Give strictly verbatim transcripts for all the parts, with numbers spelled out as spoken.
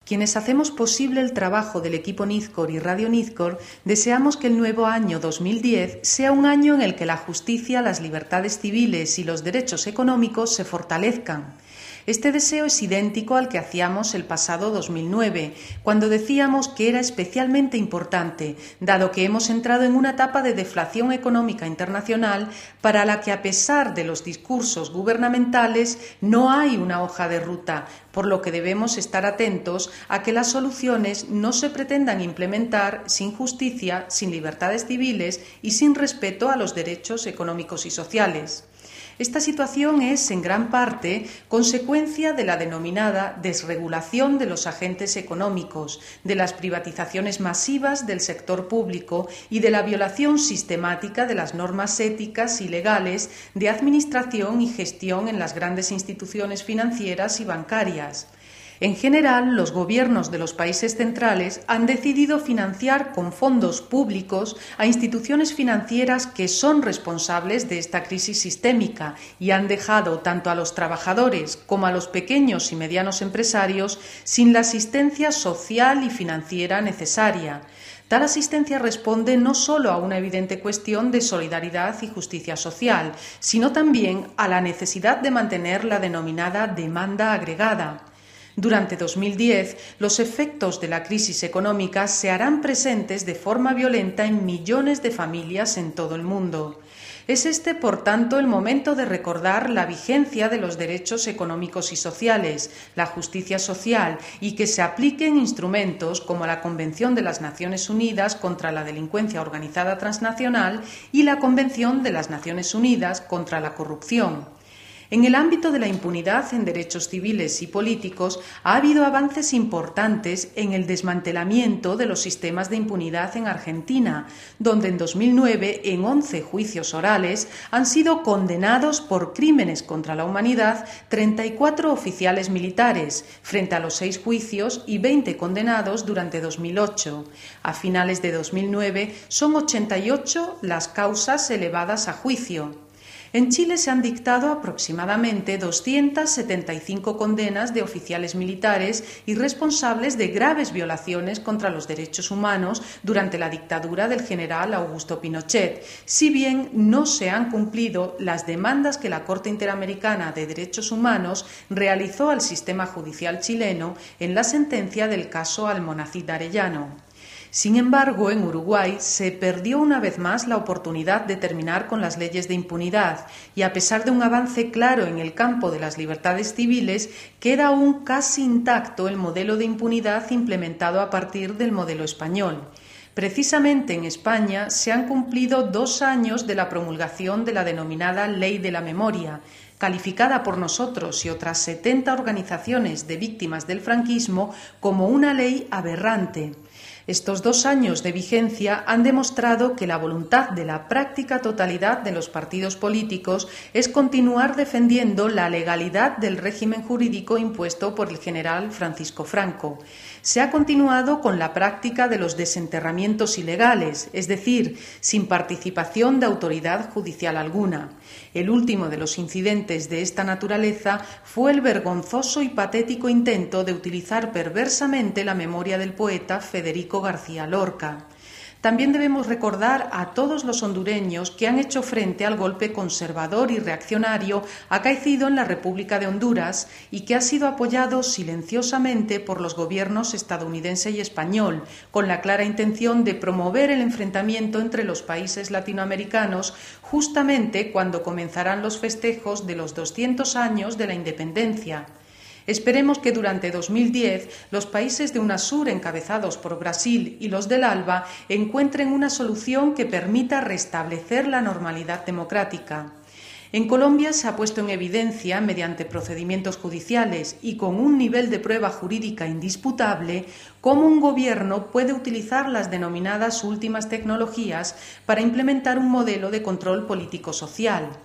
Quienes hacemos posible el trabajo del equipo Nizcor y Radio Nizcor deseamos que el nuevo año dos mil diez sea un año en el que la justicia, las libertades civiles y los derechos económicos se fortalezcan. Este deseo es idéntico al que hacíamos el pasado dos mil nueve, cuando decíamos que era especialmente importante, dado que hemos entrado en una etapa de deflación económica internacional para la que, a pesar de los discursos gubernamentales, no hay una hoja de ruta, por lo que debemos estar atentos a que las soluciones no se pretendan implementar sin justicia, sin libertades civiles y sin respeto a los derechos económicos y sociales. Esta situación es, en gran parte, consecuencia de la denominada desregulación de los agentes económicos, de las privatizaciones masivas del sector público y de la violación sistemática de las normas éticas y legales de administración y gestión en las grandes instituciones financieras y bancarias. En general, los gobiernos de los países centrales han decidido financiar con fondos públicos a instituciones financieras que son responsables de esta crisis sistémica y han dejado tanto a los trabajadores como a los pequeños y medianos empresarios sin la asistencia social y financiera necesaria. Tal asistencia responde no solo a una evidente cuestión de solidaridad y justicia social, sino también a la necesidad de mantener la denominada demanda agregada. Durante dos mil diez, los efectos de la crisis económica se harán presentes de forma violenta en millones de familias en todo el mundo. Es este, por tanto, el momento de recordar la vigencia de los derechos económicos y sociales, la justicia social y que se apliquen instrumentos como la Convención de las Naciones Unidas contra la Delincuencia Organizada Transnacional y la Convención de las Naciones Unidas contra la Corrupción. En el ámbito de la impunidad en derechos civiles y políticos ha habido avances importantes en el desmantelamiento de los sistemas de impunidad en Argentina, donde en dos mil nueve, en once juicios orales, han sido condenados por crímenes contra la humanidad treinta y cuatro oficiales militares, frente a los seis juicios y veinte condenados durante dos mil ocho. A finales de dos mil nueve son ochenta y ocho las causas elevadas a juicio. En Chile se han dictado aproximadamente doscientas setenta y cinco condenas de oficiales militares y responsables de graves violaciones contra los derechos humanos durante la dictadura del general Augusto Pinochet, si bien no se han cumplido las demandas que la Corte Interamericana de Derechos Humanos realizó al sistema judicial chileno en la sentencia del caso Almonacid Arellano. Sin embargo, en Uruguay se perdió una vez más la oportunidad de terminar con las leyes de impunidad y, a pesar de un avance claro en el campo de las libertades civiles, queda aún casi intacto el modelo de impunidad implementado a partir del modelo español. Precisamente en España se han cumplido dos años de la promulgación de la denominada Ley de la Memoria, calificada por nosotros y otras setenta organizaciones de víctimas del franquismo como una ley aberrante. Estos dos años de vigencia han demostrado que la voluntad de la práctica totalidad de los partidos políticos es continuar defendiendo la legalidad del régimen jurídico impuesto por el general Francisco Franco. Se ha continuado con la práctica de los desenterramientos ilegales, es decir, sin participación de autoridad judicial alguna. El último de los incidentes de esta naturaleza fue el vergonzoso y patético intento de utilizar perversamente la memoria del poeta Federico García Lorca. También debemos recordar a todos los hondureños que han hecho frente al golpe conservador y reaccionario acaecido en la República de Honduras y que ha sido apoyado silenciosamente por los gobiernos estadounidense y español, con la clara intención de promover el enfrentamiento entre los países latinoamericanos justamente cuando comenzarán los festejos de los doscientos años de la independencia. Esperemos que durante dos mil diez los países de UNASUR encabezados por Brasil y los del ALBA encuentren una solución que permita restablecer la normalidad democrática. En Colombia se ha puesto en evidencia, mediante procedimientos judiciales y con un nivel de prueba jurídica indisputable, cómo un gobierno puede utilizar las denominadas últimas tecnologías para implementar un modelo de control político-social.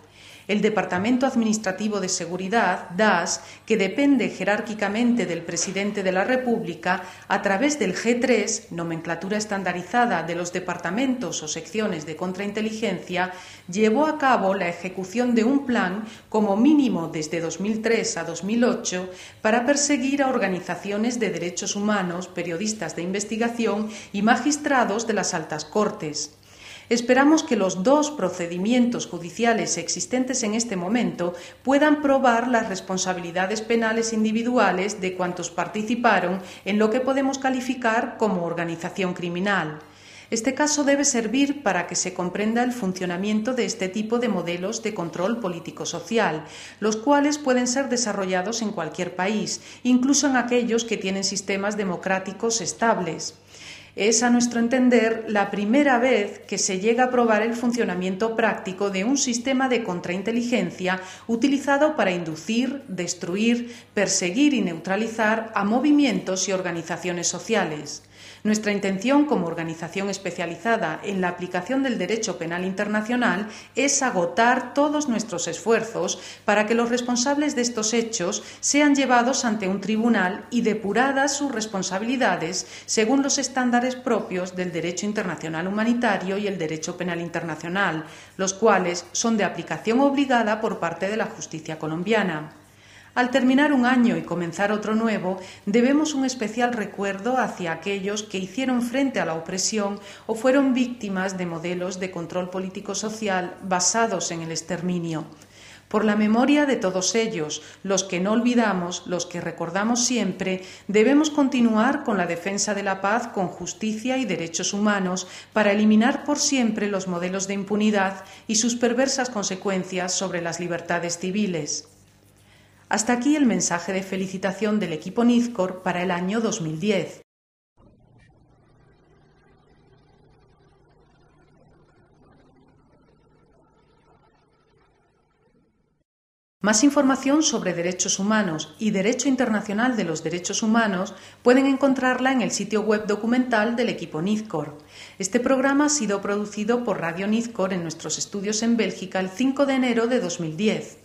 El Departamento Administrativo de Seguridad, D A S, que depende jerárquicamente del Presidente de la República, a través del G tres, nomenclatura estandarizada de los departamentos o secciones de contrainteligencia, llevó a cabo la ejecución de un plan, como mínimo desde dos mil tres a dos mil ocho, para perseguir a organizaciones de derechos humanos, periodistas de investigación y magistrados de las altas cortes. Esperamos que los dos procedimientos judiciales existentes en este momento puedan probar las responsabilidades penales individuales de cuantos participaron en lo que podemos calificar como organización criminal. Este caso debe servir para que se comprenda el funcionamiento de este tipo de modelos de control político-social, los cuales pueden ser desarrollados en cualquier país, incluso en aquellos que tienen sistemas democráticos estables. Es, a nuestro entender, la primera vez que se llega a probar el funcionamiento práctico de un sistema de contrainteligencia utilizado para inducir, destruir, perseguir y neutralizar a movimientos y organizaciones sociales. Nuestra intención como organización especializada en la aplicación del derecho penal internacional es agotar todos nuestros esfuerzos para que los responsables de estos hechos sean llevados ante un tribunal y depuradas sus responsabilidades según los estándares propios del derecho internacional humanitario y el derecho penal internacional, los cuales son de aplicación obligada por parte de la justicia colombiana. Al terminar un año y comenzar otro nuevo, debemos un especial recuerdo hacia aquellos que hicieron frente a la opresión o fueron víctimas de modelos de control político-social basados en el exterminio. Por la memoria de todos ellos, los que no olvidamos, los que recordamos siempre, debemos continuar con la defensa de la paz con justicia y derechos humanos para eliminar por siempre los modelos de impunidad y sus perversas consecuencias sobre las libertades civiles. Hasta aquí el mensaje de felicitación del equipo NIZCOR para el año dos mil diez. Más información sobre derechos humanos y derecho internacional de los derechos humanos pueden encontrarla en el sitio web documental del equipo NIZCOR. Este programa ha sido producido por Radio NIZCOR en nuestros estudios en Bélgica el cinco de enero de dos mil diez.